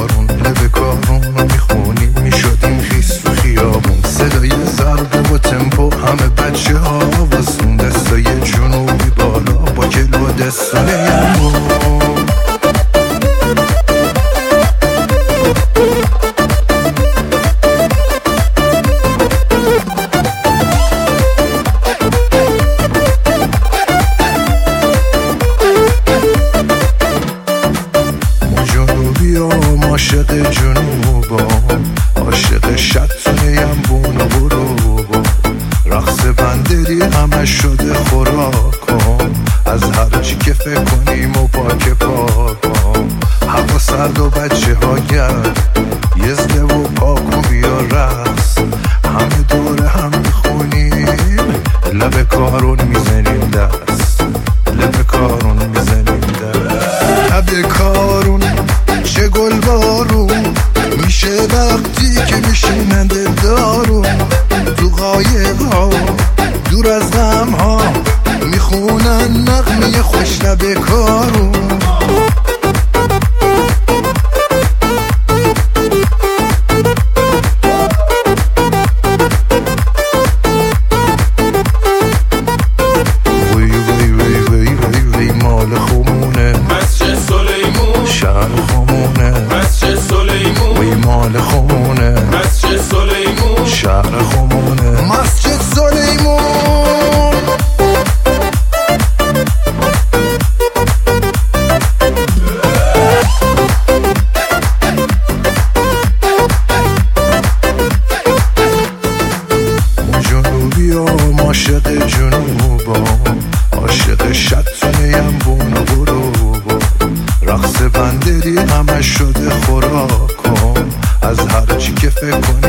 کارون لب کارون رو میخونیم میشدیم خیس تو خیابون صدای ضربه و تمپو همه بچه ها واسون دستای جنوبی بالا با کلو دستانه یمون عاشق جنوبا عاشق شطونیم بون و بروبا رقص بندری همه شده خوراکم از هر چی که فکر کنیم و پاک پاکم هوا سرد و بچه ها گرد یزده و پاک و بیا رقص همه دور هم میخونیم لب کارون میزنیم دست لب کارون میزنیم دست لب کارون چه گل بارون میشه وقتی که میشینن دلدارون تو قایق ها دور از غم ها میخونن نغمه خوش لب کارون وی وی وی وی وی وی مال خمونه مسجد سلیمون شهر خمونه مسجد سلیمون وی مال خمونه مسجد سلیمون شهر خمونه مسجد سلیمون جنوبی هم عاشق جنوبا عاشق شطونیم بون و بروبا رقص بندری همه شده خوراکم از هر چی که فکر کنی